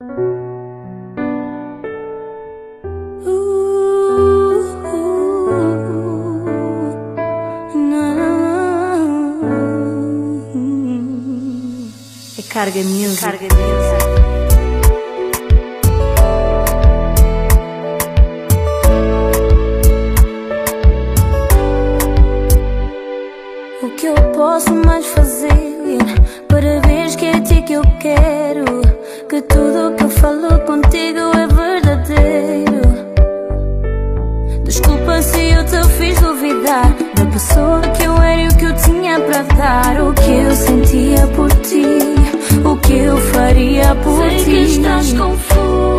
Carga Music. O que eu posso mais fazer para ver que é a ti que eu quero? Que tudo que eu falo contigo é verdadeiro. Desculpa se eu te fiz duvidar da pessoa que eu era e o que eu tinha para dar. O que eu sentia por ti, o que eu faria por ti. Sei que estás confuso.